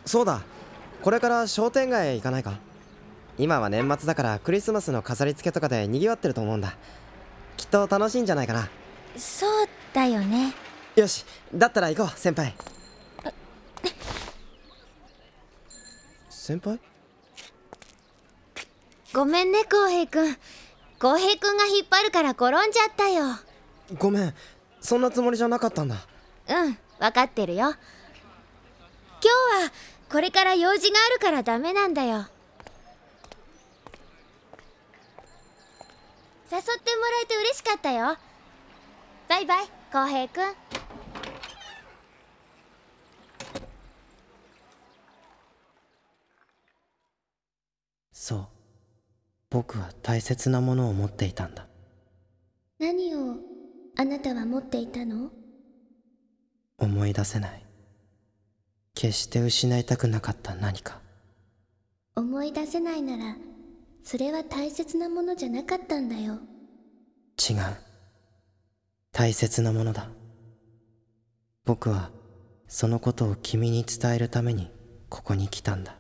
そうだ、これから商店街へ行かないか。今は年末だからクリスマスの飾り付けとかで賑わってると思うんだ。きっと楽しいんじゃないかな。 そうだよね。 よし、だったら行こう先輩。先輩？ ごめんね浩平くん。浩平くんが引っ張るから転んじゃったよ。 ごめん、そんなつもりじゃなかったんだ。 うん、分かってるよ。今日はこれから用事があるからダメなんだよ。誘ってもらえて嬉しかったよ。バイバイ浩平くん。 そう、僕は大切なものを持っていたんだ。 何をあなたは持っていたの？ 思い出せない。決して失いたくなかった何か。 思い出せないならそれは大切なものじゃなかったんだよ。 違う、大切なものだ。僕はそのことを君に伝えるためにここに来たんだ。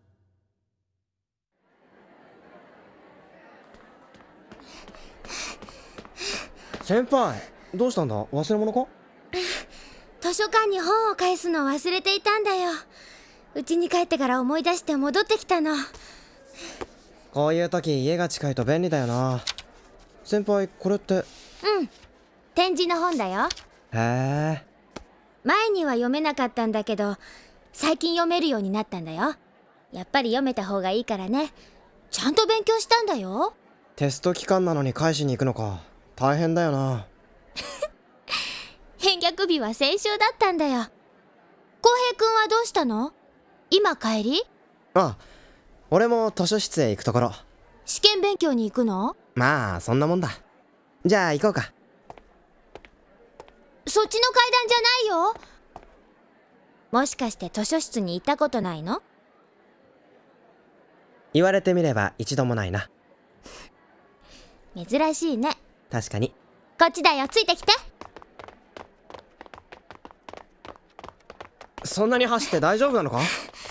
先輩、どうしたんだ？忘れ物か？ 図書館に本を返すのを忘れていたんだよ。家に帰ってから思い出して戻ってきたの。 こういう時家が近いと便利だよな。先輩、これって？ うん、展示の本だよ。 へえ。 前には読めなかったんだけど最近読めるようになったんだよ。やっぱり読めた方がいいからね。ちゃんと勉強したんだよ。 テスト期間なのに返しに行くのか。大変だよな。 返却日は先週だったんだよ。浩平くんはどうしたの？今帰り？ ああ、俺も図書室へ行くところ。 試験勉強に行くの？ まあそんなもんだ。じゃあ行こうか。 そっちの階段じゃないよ。もしかして図書室に行ったことないの？ 言われてみれば一度もないな。 珍しいね。 確かに。 こっちだよ、ついてきて。 そんなに走って大丈夫なのか？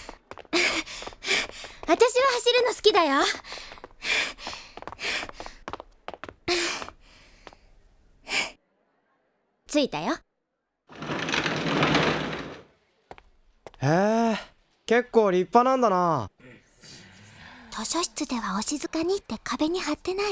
私は走るの好きだよ。着いたよ。 へえ、結構立派なんだな。 図書室ではお静かにって壁に貼ってない？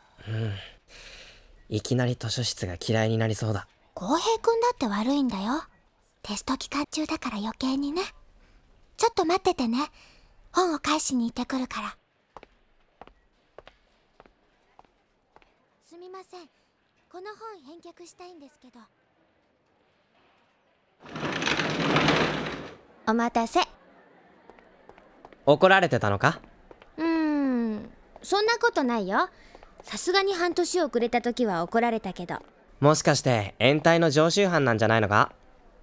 いきなり図書室が嫌いになりそうだ。 浩平くんだって悪いんだよ。テスト期間中だから余計にね。ちょっと待っててね。本を返しに行ってくるから。すみません、この本返却したいんですけど。お待たせ。 怒られてたのか？ そんなことないよ。さすがに半年遅れた時は怒られたけど。 もしかして延滞の常習犯なんじゃないのか？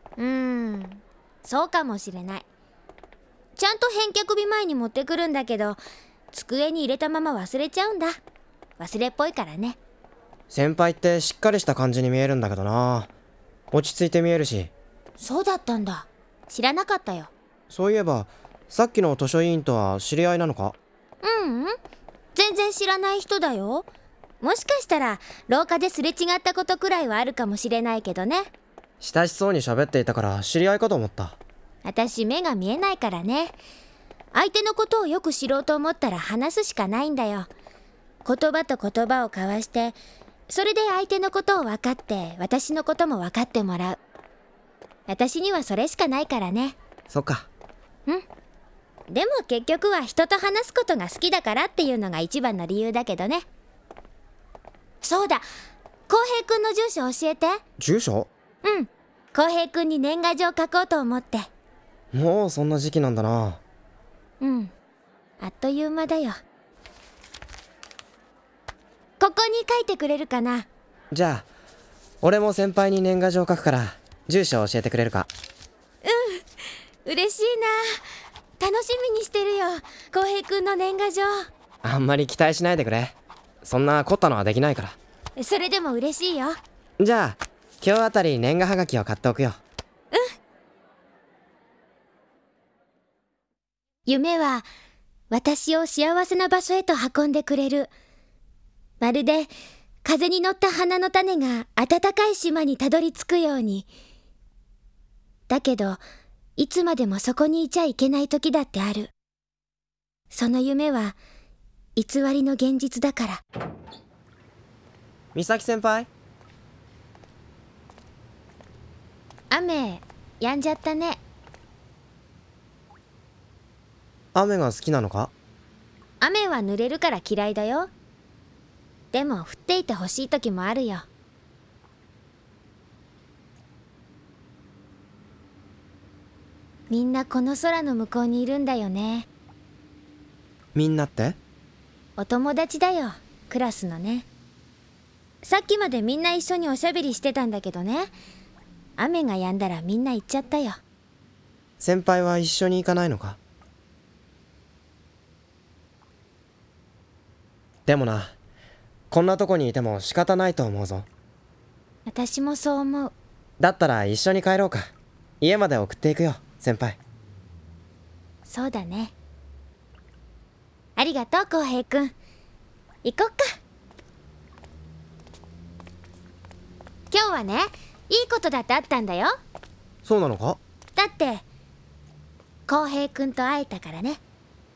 そうかもしれない。ちゃんと返却日前に持ってくるんだけど机に入れたまま忘れちゃうんだ。忘れっぽいからね。 先輩ってしっかりした感じに見えるんだけどな。落ち着いて見えるし。 そうだったんだ。知らなかったよ。 そういえばさっきの図書委員とは知り合いなのか？ 全然知らない人だよ。もしかしたら廊下ですれ違ったことくらいはあるかもしれないけどね。 親しそうに喋っていたから知り合いかと思った。 私目が見えないからね。相手のことをよく知ろうと思ったら話すしかないんだよ。言葉と言葉を交わして、それで相手のことを分かって私のことも分かってもらう。私にはそれしかないからね。 そっか。 でも結局は人と話すことが好きだからっていうのが一番の理由だけどね。そうだ、浩平くんの住所教えて。 住所？ 浩平くんに年賀状書こうと思って。 もうそんな時期なんだな。 あっという間だよ。ここに書いてくれるかな？ じゃあ俺も先輩に年賀状書くから住所教えてくれるか？ 嬉しいな。楽しみにしてるよ、浩平くんの年賀状。 あんまり期待しないでくれ。そんな凝ったのはできないから。 それでも嬉しいよ。 じゃあ今日あたり年賀はがきを買っておくよ。 夢は私を幸せな場所へと運んでくれる。まるで風に乗った花の種が暖かい島にたどり着くように。だけど、いつまでもそこにいちゃいけない時だってある。その夢は偽りの現実だから。 美咲先輩、 雨止んじゃったね。 雨が好きなのか？ 雨は濡れるから嫌いだよ。でも降っていてほしい時もあるよ。みんなこの空の向こうにいるんだよね。 みんなって？ お友達だよ、クラスのね。さっきまでみんな一緒におしゃべりしてたんだけどね、雨が止んだらみんな行っちゃったよ。 先輩は一緒に行かないのか？でもな、こんなとこにいても仕方ないと思うぞ。 私もそう思う。 だったら一緒に帰ろうか。家まで送っていくよ、先輩。 そうだね。ありがとう、浩平くん。行こっか。今日はね、いいことだってあったんだよ。 そうなのか？ だって浩平くんと会えたからね。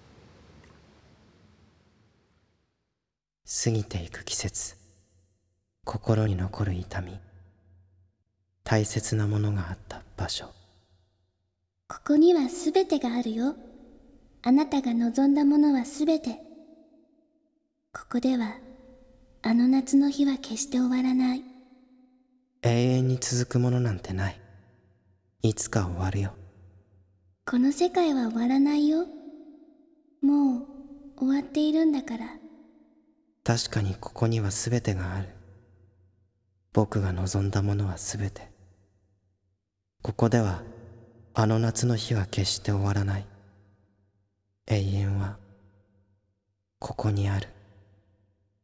過ぎていく季節、心に残る痛み、大切なものがあった場所。 ここにはすべてがあるよ。あなたが望んだものはすべて。ここではあの夏の日は決して終わらない。 永遠に続くものなんてない。いつか終わるよ。 この世界は終わらないよ。もう終わっているんだから。 確かにここには全てがある。僕が望んだものは全て。ここではあの夏の日は決して終わらない。永遠はここにある。